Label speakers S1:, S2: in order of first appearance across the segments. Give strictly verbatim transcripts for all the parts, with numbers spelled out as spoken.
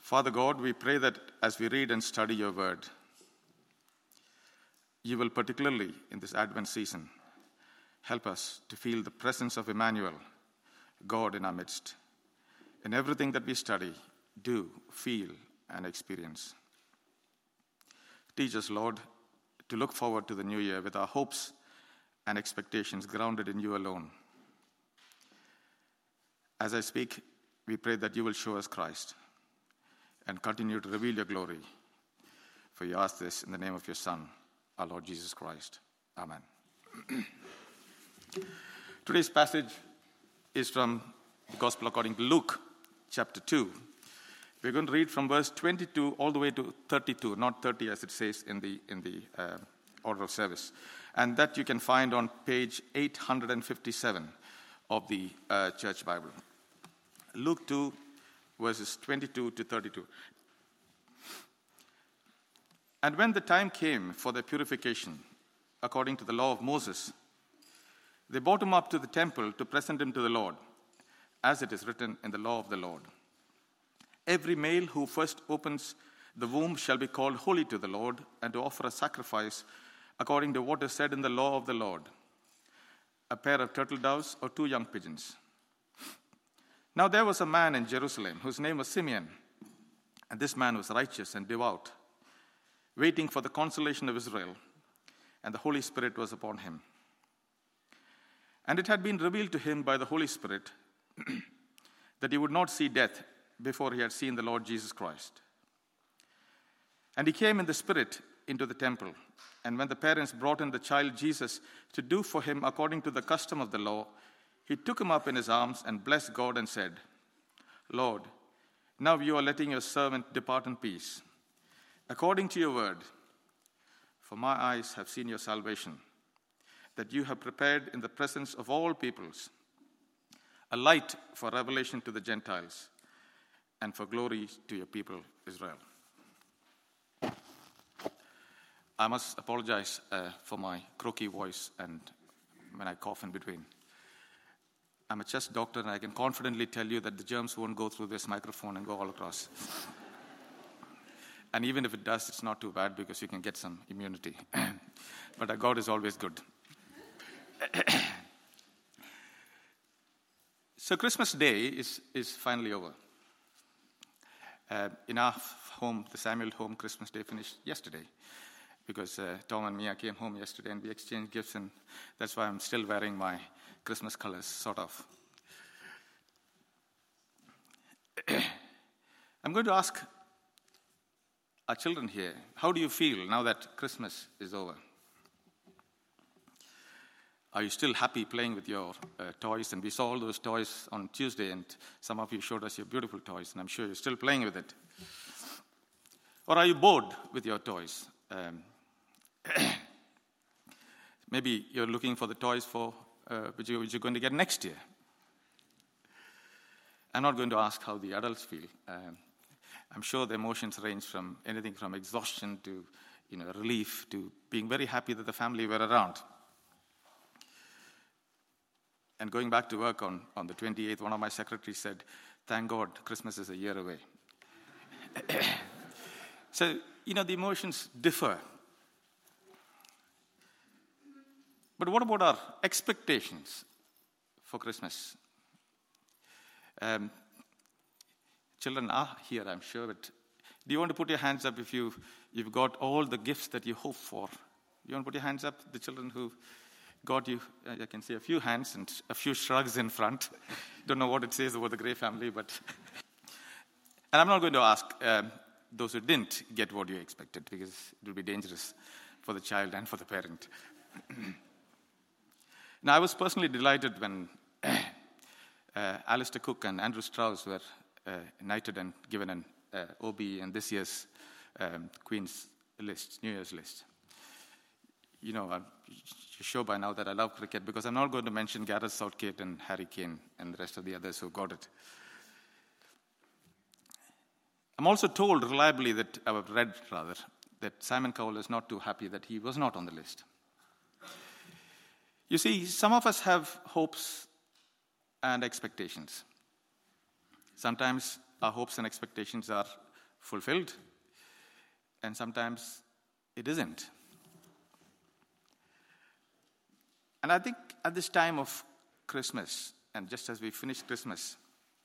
S1: Father God, we pray that as we read and study your word, you will particularly in this Advent season help us to feel the presence of Emmanuel, God in our midst. In everything that we study, do, feel, and experience. Teach us, Lord, to look forward to the new year with our hopes and expectations grounded in you alone. As I speak, we pray that you will show us Christ and continue to reveal your glory. For you ask this in the name of your Son, our Lord Jesus Christ. Amen. Today's passage is from the Gospel according to Luke, chapter two. We're going to read from verse twenty-two all the way to thirty-two, not thirty as it says in the in the uh, order of service. And that you can find on page eight hundred fifty-seven of the uh, Church Bible. Luke two, verses twenty-two to thirty-two. And when the time came for their purification, according to the law of Moses, they brought him up to the temple to present him to the Lord, as it is written in the law of the Lord. Every male who first opens the womb shall be called holy to the Lord, and to offer a sacrifice according to what is said in the law of the Lord, a pair of turtle doves or two young pigeons. Now there was a man in Jerusalem whose name was Simeon, and this man was righteous and devout, waiting for the consolation of Israel, and the Holy Spirit was upon him. And it had been revealed to him by the Holy Spirit that he would not see death before he had seen the Lord Jesus Christ. And he came in the Spirit into the temple. And when the parents brought in the child Jesus to do for him according to the custom of the law, he took him up in his arms and blessed God and said, Lord, now you are letting your servant depart in peace, according to your word. For my eyes have seen your salvation, that you have prepared in the presence of all peoples a light for revelation to the Gentiles, and for glory to your people, Israel. I must apologize uh, for my croaky voice and when I cough in between. I'm a chest doctor, and I can confidently tell you that the germs won't go through this microphone and go all across. And even if it does, it's not too bad because you can get some immunity. But our God is always good. So Christmas Day is, is finally over. Uh, in our home, the Samuel home, Christmas Day finished yesterday because uh, Tom and Mia came home yesterday and we exchanged gifts, and that's why I'm still wearing my Christmas colors, sort of. I'm going to ask our children here, how do you feel now that Christmas is over? Are you still happy playing with your uh, toys? And we saw all those toys on Tuesday, and some of you showed us your beautiful toys, and I'm sure you're still playing with it. Or are you bored with your toys? Um, maybe you're looking for the toys for uh, which, you, which you're going to get next year. I'm not going to ask how the adults feel. Um, I'm sure the emotions range from anything from exhaustion to, you know, relief to being very happy that the family were around. And going back to work on, on the twenty-eighth, one of my secretaries said, thank God, Christmas is a year away. So, you know, the emotions differ. But what about our expectations for Christmas? Um, children are here, I'm sure. But do you want to put your hands up if you, you've got all the gifts that you hope for? You want to put your hands up, the children who got you? I can see a few hands and a few shrugs in front. Don't know what it says about the Gray family, but... And I'm not going to ask um, those who didn't get what you expected, because it will be dangerous for the child and for the parent. Now, I was personally delighted when uh, Alistair Cook and Andrew Strauss were uh, knighted and given an uh, O B in this year's um, Queen's list, New Year's list. You know, I'm sure by now that I love cricket, because I'm not going to mention Gareth Southgate and Harry Kane and the rest of the others who got it. I'm also told reliably that, I've read rather, that Simon Cowell is not too happy that he was not on the list. You see, some of us have hopes and expectations. Sometimes our hopes and expectations are fulfilled, and sometimes it isn't. And I think at this time of Christmas, and just as we finish Christmas,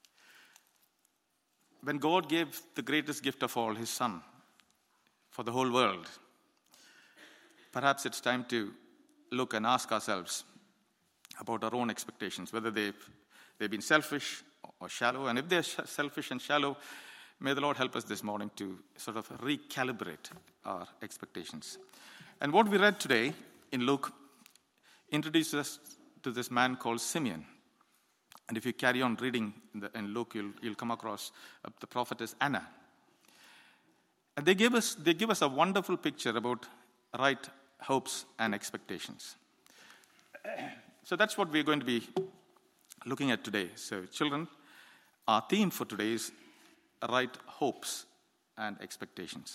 S1: when God gave the greatest gift of all, his Son, for the whole world, perhaps it's time to look and ask ourselves about our own expectations, whether they've, they've been selfish or shallow. And if they're sh- selfish and shallow, may the Lord help us this morning to sort of recalibrate our expectations. And what we read today in Luke introduces us to this man called Simeon. And if you carry on reading in, the, in Luke, you'll, you'll come across uh, the prophetess Anna. And they give us they give us a wonderful picture about right hopes and expectations. So that's what we're going to be looking at today. So children, our theme for today is right hopes and expectations.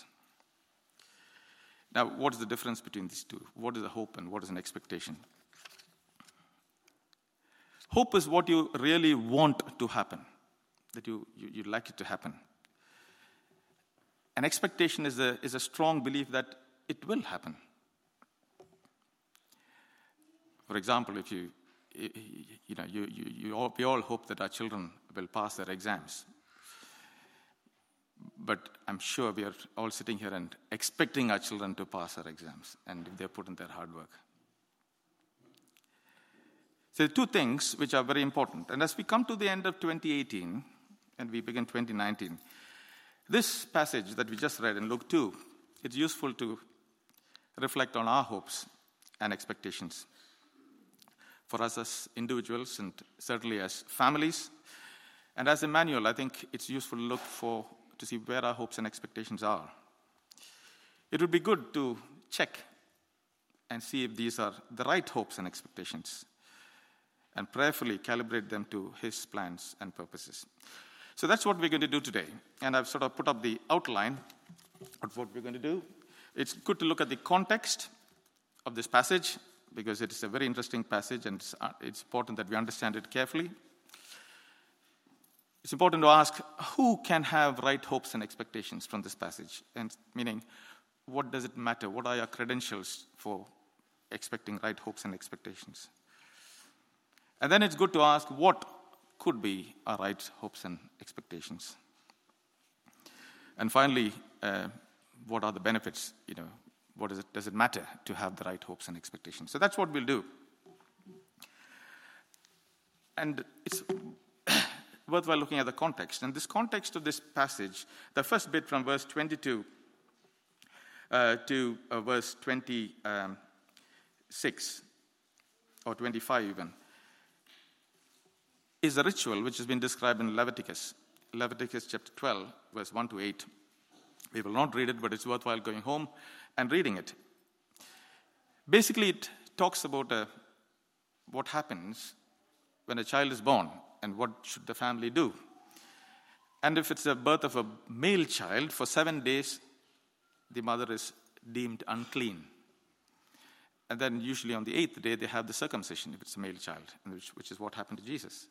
S1: Now, what is the difference between these two? What is a hope and what is an expectation? Hope is what you really want to happen, that you, you, you'd like it to happen. An expectation is a, is a strong belief that it will happen. For example, if you, you know, you, you, you all, we all hope that our children will pass their exams. But I'm sure we are all sitting here and expecting our children to pass their exams, and if they put in their hard work. So there are two things which are very important. And as we come to the end of twenty eighteen, and we begin twenty nineteen, this passage that we just read in Luke two, it's useful to reflect on our hopes and expectations. For us as individuals and certainly as families. And as Emmanuel, I think it's useful to look for, to see where our hopes and expectations are. It would be good to check and see if these are the right hopes and expectations, and prayerfully calibrate them to his plans and purposes. So that's what we're going to do today. And I've sort of put up the outline of what we're going to do. It's good to look at the context of this passage, because it is a very interesting passage, and it's, uh, it's important that we understand it carefully. It's important to ask, who can have right hopes and expectations from this passage? And meaning, what does it matter? What are your credentials for expecting right hopes and expectations? And then it's good to ask, what could be our right hopes and expectations? And finally, uh, what are the benefits? You know, what is it, does it matter to have the right hopes and expectations? So that's what we'll do. And it's worthwhile looking at the context. And this context of this passage, the first bit from verse twenty-two uh, to uh, verse twenty-six, or twenty-five even, is a ritual which has been described in Leviticus. Leviticus chapter twelve, verse one to eight. We will not read it, but it's worthwhile going home and reading it. Basically, it talks about uh, what happens when a child is born and what should the family do. And if it's the birth of a male child, for seven days, the mother is deemed unclean. And then usually on the eighth day, they have the circumcision if it's a male child, which, which is what happened to Jesus.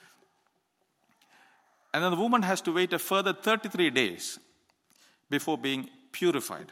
S1: And then the woman has to wait a further thirty-three days before being purified.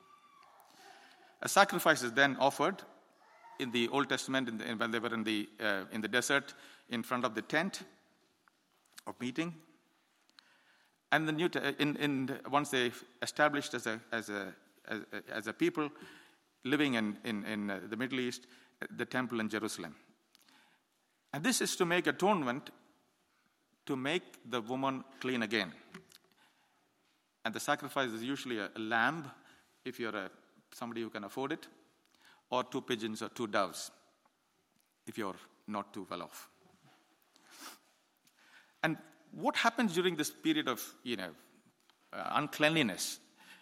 S1: A sacrifice is then offered in the Old Testament, in the, when they were in the uh, in the desert, in front of the tent of meeting. And the New in, in once they established as a as a as a, as a people living in in, in uh, the Middle East, the temple in Jerusalem. And this is to make atonement, to make the woman clean again. And the sacrifice is usually a, a lamb, if you're a, somebody who can afford it, or two pigeons or two doves, if you're not too well off. And what happens during this period of, you know, uh, uncleanliness?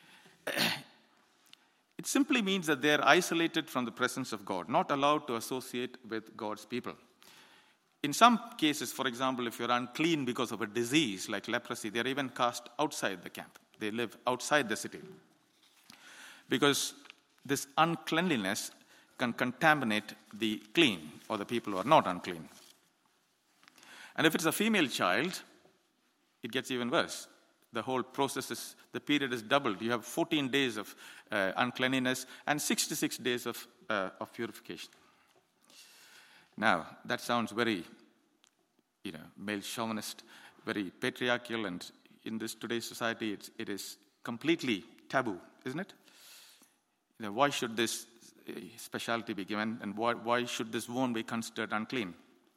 S1: It simply means that they're isolated from the presence of God, not allowed to associate with God's people. In some cases, for example, if you're unclean because of a disease like leprosy, they're even cast outside the camp. They live outside the city. Because this uncleanliness can contaminate the clean, or the people who are not unclean. And if it's a female child, it gets even worse. The whole process is, the period is doubled. You have fourteen days of uh, uncleanliness and sixty-six days of, uh, of purification. Now, that sounds very, you know, male chauvinist, very patriarchal, and in this today's society, it's, it is completely taboo, isn't it? You know, why should this specialty be given, and why, why should this wound be considered unclean?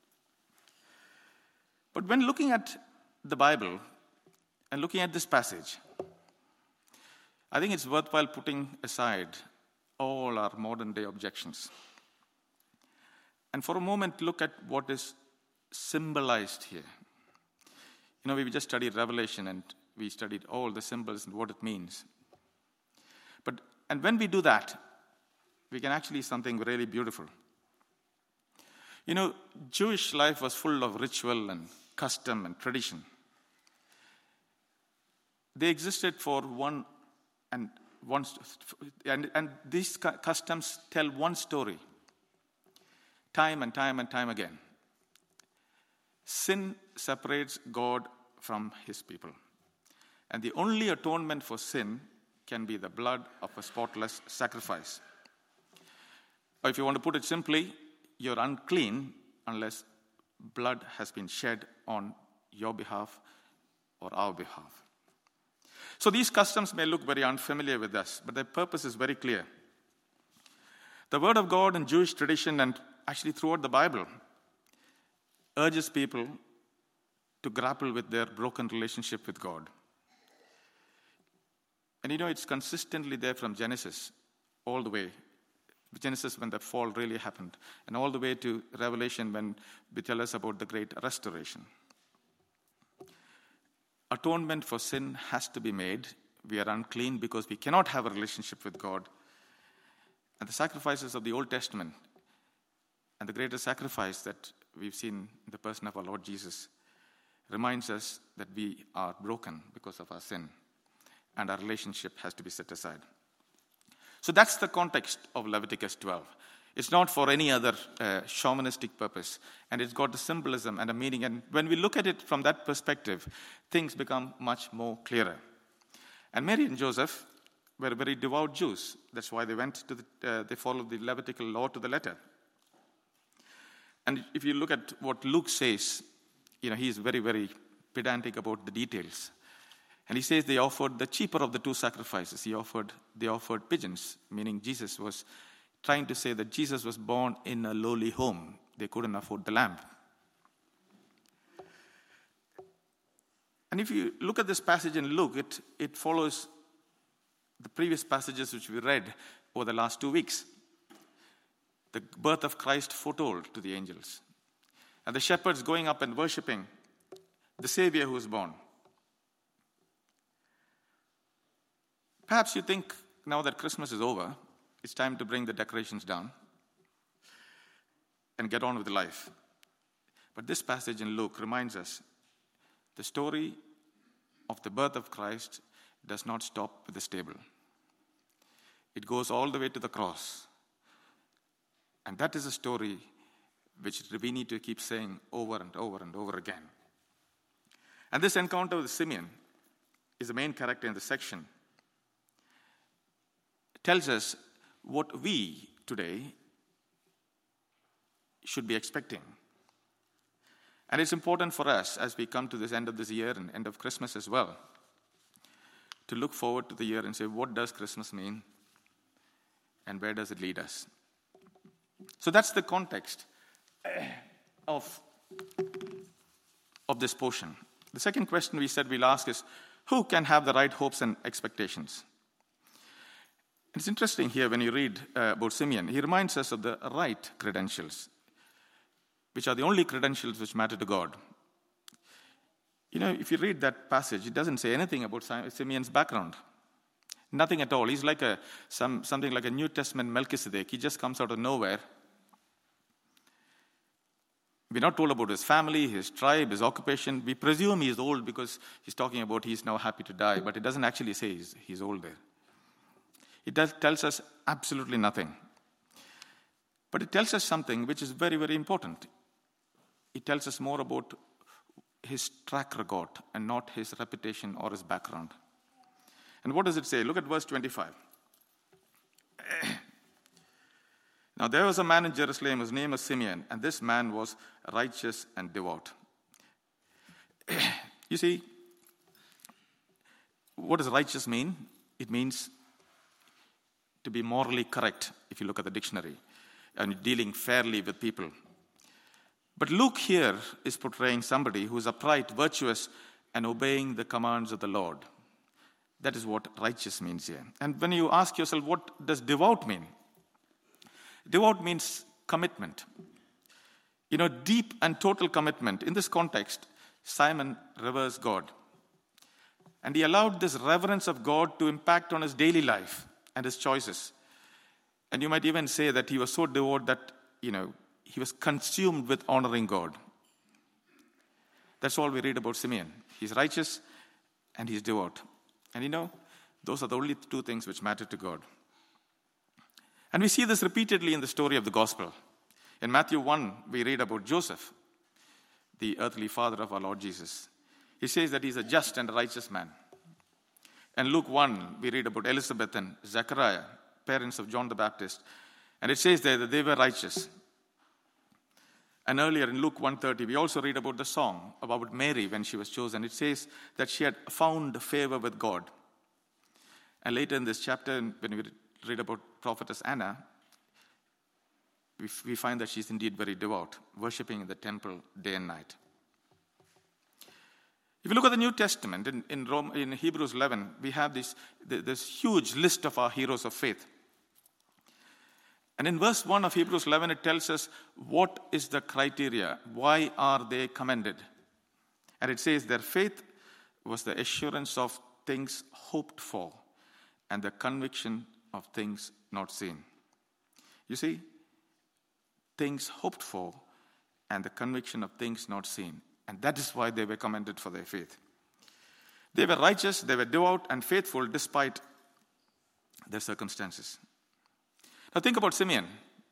S1: But when looking at the Bible and looking at this passage, I think it's worthwhile putting aside all our modern day objections. And for a moment, look at what is symbolized here. You know, we just studied Revelation and we studied all the symbols and what it means. But, and when we do that, we can actually see something really beautiful. You know, Jewish life was full of ritual and custom and tradition. They existed for one, and one, and, and these customs tell one story, time and time and time again. Sin separates God from his people. And the only atonement for sin can be the blood of a spotless sacrifice. Or if you want to put it simply, you're unclean unless blood has been shed on your behalf or our behalf. So these customs may look very unfamiliar with us, but their purpose is very clear. The Word of God in Jewish tradition, and actually throughout the Bible, urges people to grapple with their broken relationship with God. And you know, it's consistently there from Genesis all the way. Genesis, when the fall really happened, and all the way to Revelation, when we tell us about the great restoration. Atonement for sin has to be made. We are unclean because we cannot have a relationship with God. And the sacrifices of the Old Testament, and the greatest sacrifice that we've seen in the person of our Lord Jesus, reminds us that we are broken because of our sin, and our relationship has to be set aside. So that's the context of Leviticus twelve. It's not for any other uh, chauvinistic purpose, and it's got a symbolism and a meaning. And when we look at it from that perspective, things become much more clearer. And Mary and Joseph were very devout Jews. That's why they went to the, uh, they followed the Levitical law to the letter. And if you look at what Luke says, you know, he's very, very pedantic about the details. And he says they offered the cheaper of the two sacrifices. He offered, they offered pigeons, meaning Jesus was trying to say that Jesus was born in a lowly home. They couldn't afford the lamb. And if you look at this passage in Luke, it, it follows the previous passages which we read over the last two weeks. The birth of Christ foretold to the angels. And the shepherds going up and worshipping the Savior who is born. Perhaps you think now that Christmas is over, it's time to bring the decorations down and get on with life. But this passage in Luke reminds us the story of the birth of Christ does not stop with the stable. It goes all the way to the cross. And that is a story which we need to keep saying over and over and over again. And this encounter with Simeon is the main character in the section. Tells us what we today should be expecting. And it's important for us as we come to this end of this year and end of Christmas as well, to look forward to the year and say, what does Christmas mean? And where does it lead us? So that's the context of, of this portion. The second question we said we'll ask is, who can have the right hopes and expectations? It's interesting here when you read uh, about Simeon. He reminds us of the right credentials, which are the only credentials which matter to God. You know, if you read that passage, it doesn't say anything about Simeon's background. Nothing at all. He's like a some something like a New Testament Melchizedek. He just comes out of nowhere. We're not told about his family, his tribe, his occupation. We presume he's old because he's talking about he's now happy to die, but it doesn't actually say he's, he's old there. It does, tells us absolutely nothing. But it tells us something which is very, very important. It tells us more about his track record and not his reputation or his background. And what does it say? Look at verse twenty-five. Now there was a man in Jerusalem whose name was Simeon, and this man was righteous and devout. You see, what does righteous mean? It means to be morally correct, if you look at the dictionary, and dealing fairly with people. But Luke here is portraying somebody who is upright, virtuous, and obeying the commands of the Lord. That is what righteous means here. And when you ask yourself, what does devout mean? Devout means commitment. You know, deep and total commitment. In this context, Simon reveres God. And he allowed this reverence of God to impact on his daily life and his choices. And you might even say that he was so devout that, you know, he was consumed with honoring God. That's all we read about Simeon. He's righteous and he's devout. And you know, those are the only two things which matter to God. And we see this repeatedly in the story of the gospel. In Matthew one, we read about Joseph, the earthly father of our Lord Jesus. He says that he's a just and righteous man. In Luke one, we read about Elizabeth and Zechariah, parents of John the Baptist. And it says there that they were righteous. And earlier in Luke one thirty, we also read about the song about Mary when she was chosen. It says that she had found favor with God. And later in this chapter, when we read about prophetess Anna, we, we find that she's indeed very devout, worshipping in the temple day and night. If you look at the New Testament, in, in, Rome, in Hebrews eleven, we have this, this huge list of our heroes of faith. And in verse one of Hebrews eleven, it tells us what is the criteria. Why are they commended? And it says their faith was the assurance of things hoped for and the conviction of things not seen. You see, things hoped for and the conviction of things not seen. And that is why they were commended for their faith. They were righteous, they were devout and faithful despite their circumstances. Now think about Simeon.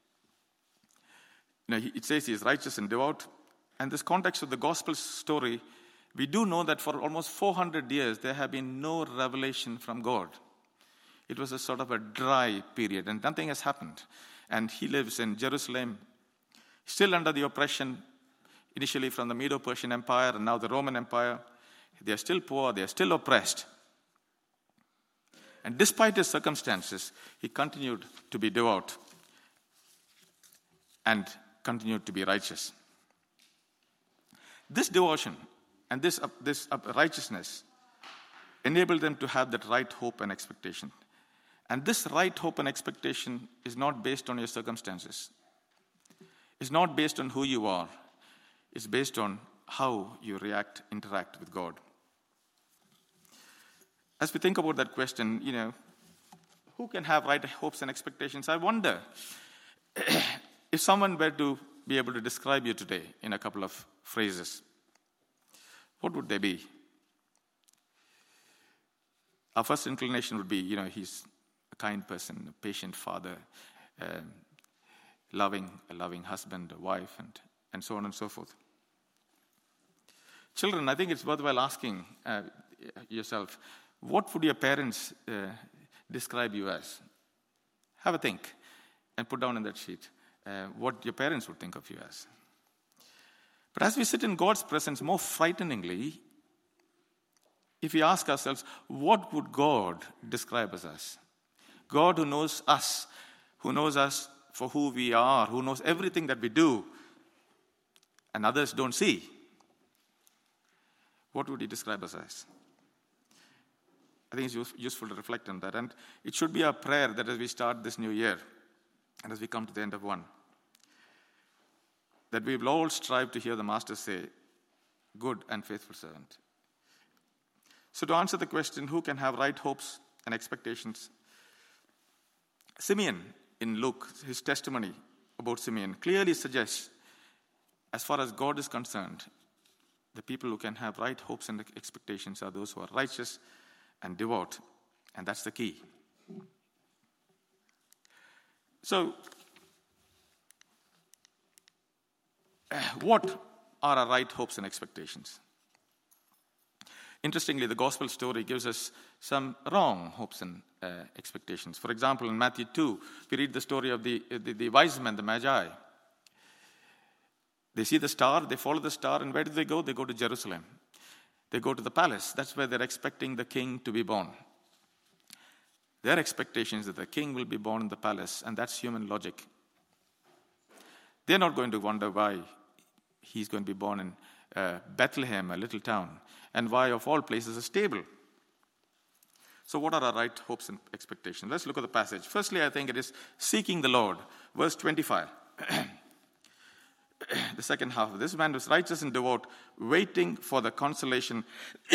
S1: You know, it says he is righteous and devout. And this context of the gospel story, we do know that for almost four hundred years there have been no revelation from God. It was a sort of a dry period and nothing has happened. And he lives in Jerusalem, still under the oppression, initially from the Medo-Persian Empire and now the Roman Empire. They are still poor, they are still oppressed. And despite his circumstances, he continued to be devout and continued to be righteous. This devotion and this, uh, this uh, righteousness enabled them to have that right hope and expectation. And this right hope and expectation is not based on your circumstances. It's not based on who you are. It's based on how you react, interact with God. As we think about that question, you know, who can have right hopes and expectations? I wonder if someone were to be able to describe you today in a couple of phrases, what would they be? Our first inclination would be, you know, he's a kind person, a patient father, um, loving, a loving husband, a wife, and, and so on and so forth. Children, I think it's worthwhile asking uh, yourself, what would your parents uh, describe you as? Have a think and put down in that sheet uh, what your parents would think of you as. But as we sit in God's presence, more frighteningly, if we ask ourselves, what would God describe us as? God who knows us, who knows us for who we are, who knows everything that we do, and others don't see. What would he describe us as? I think it's useful to reflect on that. And it should be our prayer that as we start this new year, and as we come to the end of one, that we will all strive to hear the Master say, good and faithful servant. So to answer the question, who can have right hopes and expectations? Simeon, in Luke, his testimony about Simeon clearly suggests, as far as God is concerned, the people who can have right hopes and expectations are those who are righteous and devout. And that's the key. So, what are our right hopes and expectations? Interestingly, the gospel story gives us some wrong hopes and uh, expectations. For example, in Matthew two, we read the story of the, the, the wise men, the Magi. They see the star, they follow the star, and where do they go? They go to Jerusalem. They go to the palace. That's where they're expecting the king to be born. Their expectation is that the king will be born in the palace, and that's human logic. They're not going to wonder why he's going to be born in uh, Bethlehem, a little town, and why, of all places, a stable. So what are our right hopes and expectations? Let's look at the passage. Firstly, I think it is seeking the Lord. Verse twenty-five. The second half of this man was righteous and devout, waiting for the consolation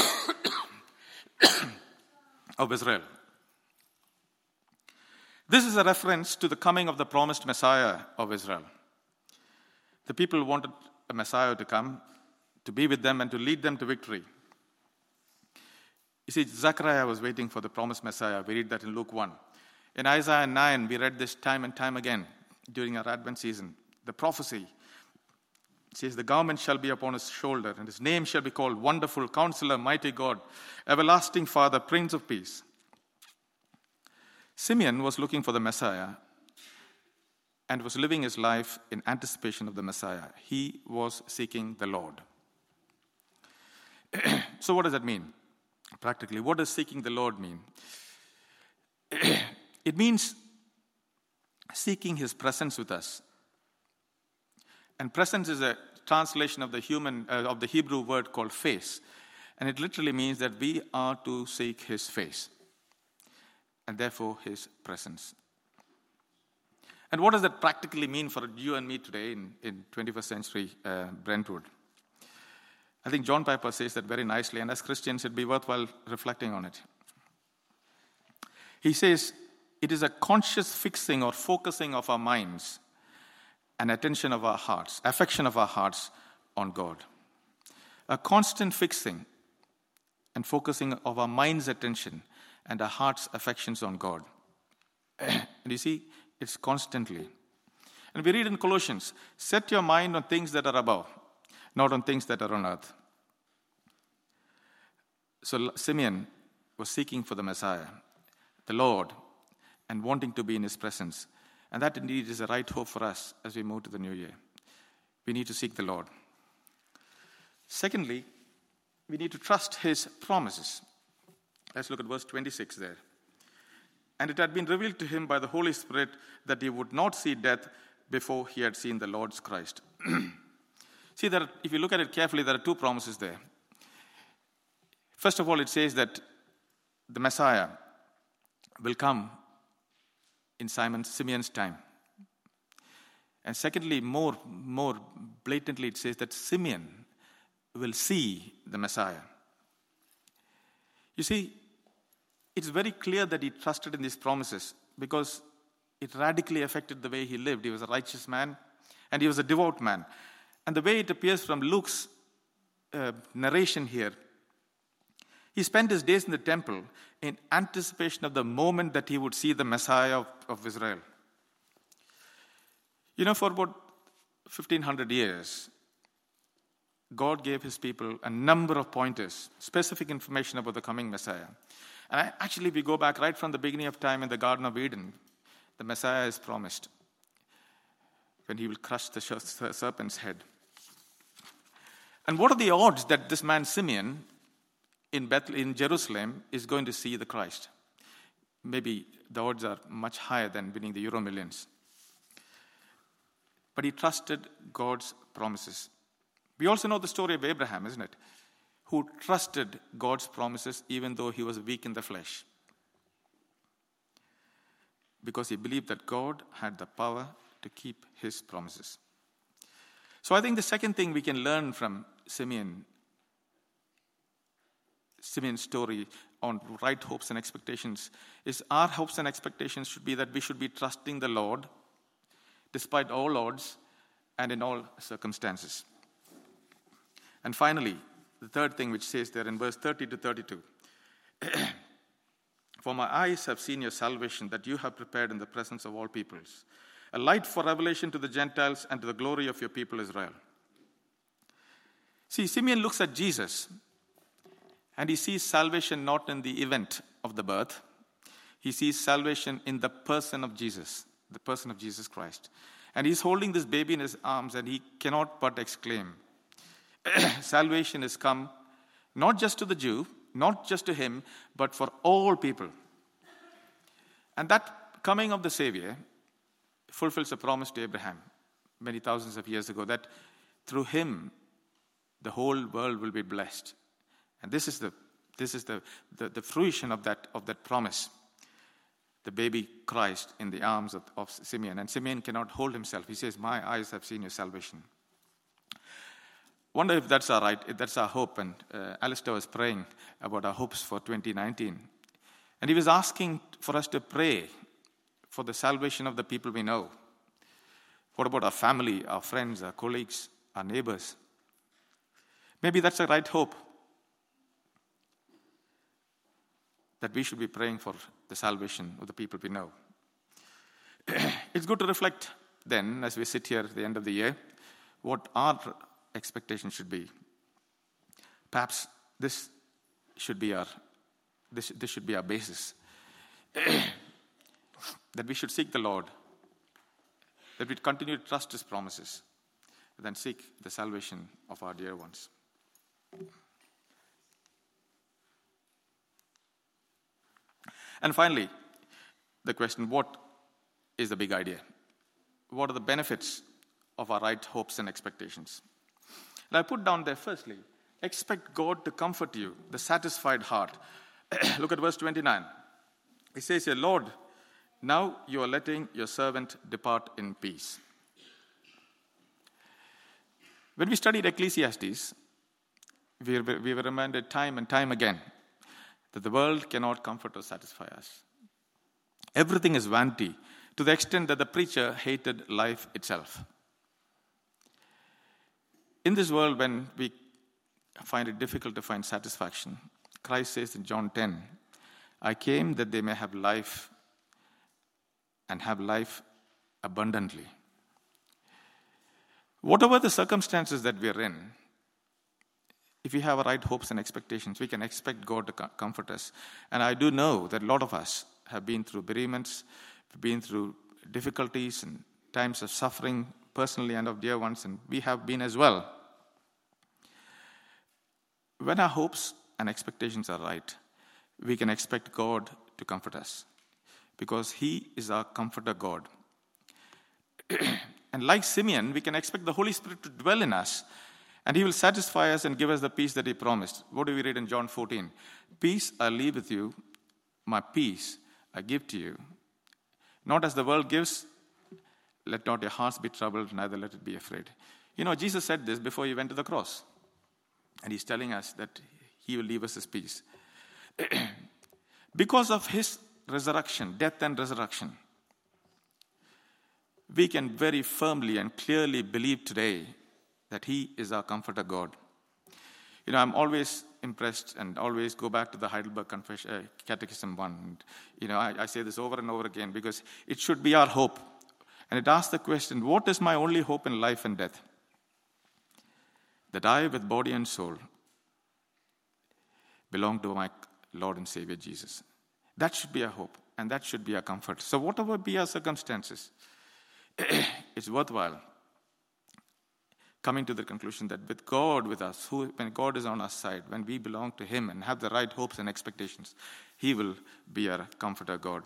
S1: of Israel. This is a reference to the coming of the promised Messiah of Israel. The people wanted a Messiah to come, to be with them and to lead them to victory. You see, Zechariah was waiting for the promised Messiah. We read that in Luke one. In Isaiah nine, we read this time and time again during our Advent season. The prophecy says, the government shall be upon his shoulder, and his name shall be called Wonderful, Counselor, Mighty God, Everlasting Father, Prince of Peace. Simeon was looking for the Messiah and was living his life in anticipation of the Messiah. He was seeking the Lord. So what does that mean? Practically, what does seeking the Lord mean? It means seeking his presence with us. And presence is a translation of the human uh, of the Hebrew word called face. And it literally means that we are to seek his face. And therefore his presence. And what does that practically mean for you and me today in, in twenty-first century uh, Brentwood? I think John Piper says that very nicely, and as Christians it'd be worthwhile reflecting on it. He says, it is a conscious fixing or focusing of our minds and attention of our hearts, affection of our hearts on God. A constant fixing and focusing of our mind's attention and our heart's affections on God. And you see, it's constantly. And we read in Colossians, set your mind on things that are above, not on things that are on earth. So Simeon was seeking for the Messiah, the Lord, and wanting to be in his presence. And that indeed is a right hope for us as we move to the new year. We need to seek the Lord. Secondly, we need to trust his promises. Let's look at verse twenty-six there. And it had been revealed to him by the Holy Spirit that he would not see death before he had seen the Lord's Christ. See, there are, if you look at it carefully, there are two promises there. First of all, it says that the Messiah will come in Simon Simeon's time. And secondly, more, more blatantly, it says that Simeon will see the Messiah. You see, it's very clear that he trusted in these promises because it radically affected the way he lived. He was a righteous man and he was a devout man. And the way it appears from Luke's uh, narration here, he spent his days in the temple in anticipation of the moment that he would see the Messiah of, of Israel. You know, for about fifteen hundred years, God gave his people a number of pointers, specific information about the coming Messiah. And I, actually, we go back right from the beginning of time in the Garden of Eden. The Messiah is promised when he will crush the serpent's head. And what are the odds that this man Simeon in Beth, in Jerusalem is going to see the Christ? Maybe the odds are much higher than winning the Euro Millions. But he trusted God's promises. We also know the story of Abraham, isn't it? Who trusted God's promises even though he was weak in the flesh. Because he believed that God had the power to keep his promises. So I think the second thing we can learn from Simeon, Simeon's story on right hopes and expectations is our hopes and expectations should be that we should be trusting the Lord despite all odds and in all circumstances. And finally, the third thing which says there in verse thirty to thirty-two. For my eyes have seen your salvation that you have prepared in the presence of all peoples, a light for revelation to the Gentiles and to the glory of your people Israel. See, Simeon looks at Jesus And he sees salvation not in the event of the birth. He sees salvation in the person of Jesus, the person of Jesus Christ. And he's holding this baby in his arms, and he cannot but exclaim, salvation has come not just to the Jew, not just to him, but for all people. And that coming of the Savior fulfills a promise to Abraham many thousands of years ago, that through him the whole world will be blessed. And this is the this is the, the, the fruition of that of that promise. The baby Christ in the arms of, of Simeon. And Simeon cannot hold himself. He says, my eyes have seen your salvation. Wonder if that's our right, if that's our hope. And uh, Alistair was praying about our hopes for twenty nineteen. And he was asking for us to pray for the salvation of the people we know. What about our family, our friends, our colleagues, our neighbors? Maybe that's the right hope. That we should be praying for the salvation of the people we know. It's good to reflect then, as we sit here at the end of the year, what our expectation should be. Perhaps this should be our this, this should be our basis. That we should seek the Lord, that we continue to trust his promises, and then seek the salvation of our dear ones. And finally, the question, what is the big idea? What are the benefits of our right hopes and expectations? And I put down there, firstly, expect God to comfort you, the satisfied heart. Look at verse twenty-nine. It says here, Lord, now you are letting your servant depart in peace. When we studied Ecclesiastes, we were, we were reminded time and time again that the world cannot comfort or satisfy us. Everything is vanity, to the extent that the preacher hated life itself. In this world, when we find it difficult to find satisfaction, Christ says in John ten, I came that they may have life and have life abundantly. Whatever the circumstances that we are in, if we have our right hopes and expectations, we can expect God to comfort us. And I do know that a lot of us have been through bereavements, been through difficulties and times of suffering personally and of dear ones, and we have been as well. When our hopes and expectations are right, we can expect God to comfort us, because he is our comforter God. And like Simeon, we can expect the Holy Spirit to dwell in us, and he will satisfy us and give us the peace that he promised. What do we read in John fourteen? Peace I leave with you, my peace I give to you. Not as the world gives, let not your hearts be troubled, neither let it be afraid. You know, Jesus said this before he went to the cross. And he's telling us that he will leave us his peace. Because of his resurrection, death and resurrection, we can very firmly and clearly believe today that he is our comforter God. You know, I'm always impressed and always go back to the Heidelberg Confession, uh, Catechism one. And, you know, I, I say this over and over again because it should be our hope. And it asks the question, what is my only hope in life and death? That I, with body and soul, belong to my Lord and Savior Jesus. That should be our hope, and that should be our comfort. So whatever be our circumstances, it's worthwhile coming to the conclusion that with God with us, who, when God is on our side, when we belong to him and have the right hopes and expectations, he will be our comforter God.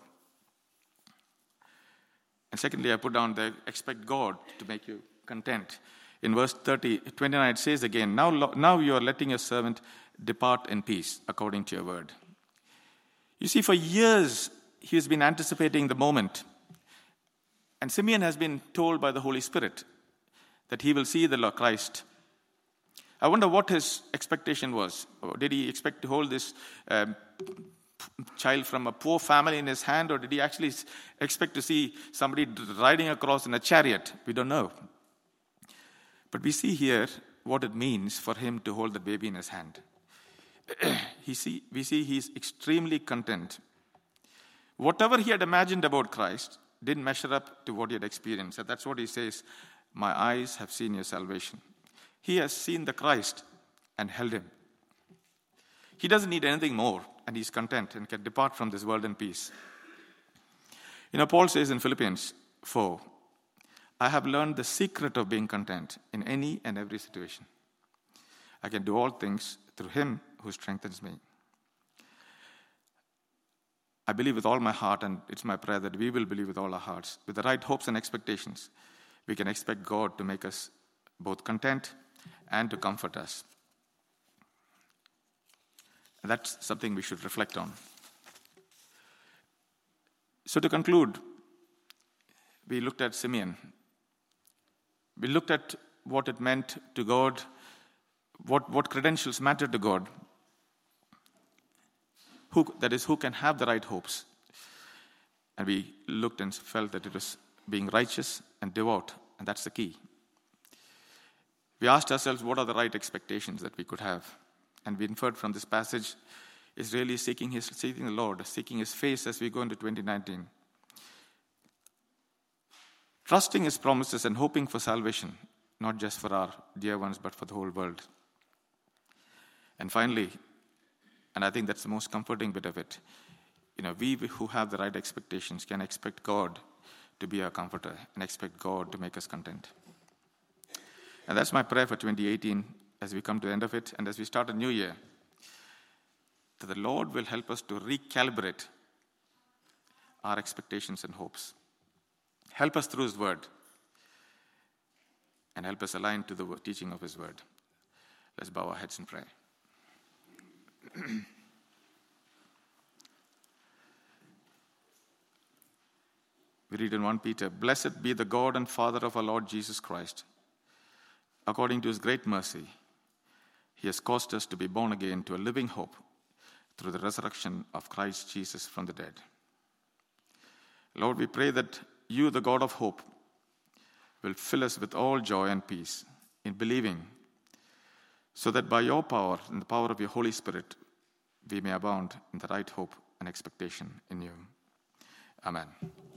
S1: And secondly, I put down there, expect God to make you content. In verse thirty, twenty-nine, it says again, now, now you are letting your servant depart in peace according to your word. You see, for years, he has been anticipating the moment. And Simeon has been told by the Holy Spirit that he will see the Lord Christ. I wonder what his expectation was. Did he expect to hold this um, child from a poor family in his hand, or did he actually expect to see somebody riding across in a chariot? We don't know. But we see here what it means for him to hold the baby in his hand. he see, we see he's extremely content. Whatever he had imagined about Christ didn't measure up to what he had experienced. And that's what he says, my eyes have seen your salvation. He has seen the Christ and held him. He doesn't need anything more, and he's content and can depart from this world in peace. You know, Paul says in Philippians four, I have learned the secret of being content in any and every situation. I can do all things through him who strengthens me. I believe with all my heart, and it's my prayer that we will believe with all our hearts, with the right hopes and expectations, we can expect God to make us both content and to comfort us. And that's something we should reflect on. So to conclude, we looked at Simeon. We looked at what it meant to God, what, what credentials matter to God. Who, that is, who can have the right hopes. And we looked and felt that it was being righteous and devout, and that's the key. We asked ourselves, what are the right expectations that we could have? And we inferred from this passage is really seeking his, seeking the Lord, seeking his face as we go into twenty nineteen. Trusting his promises and hoping for salvation, not just for our dear ones, but for the whole world. And finally, and I think that's the most comforting bit of it, you know, we who have the right expectations can expect God to be our comforter and expect God to make us content. And that's my prayer for twenty eighteen as we come to the end of it and as we start a new year, that the Lord will help us to recalibrate our expectations and hopes. Help us through his word and help us align to the teaching of his word. Let's bow our heads and pray. We read in First Peter, Blessed be the God and Father of our Lord Jesus Christ. According to his great mercy, he has caused us to be born again to a living hope through the resurrection of Christ Jesus from the dead. Lord, we pray that you, the God of hope, will fill us with all joy and peace in believing, so that by your power and the power of your Holy Spirit, we may abound in the right hope and expectation in you. Amen.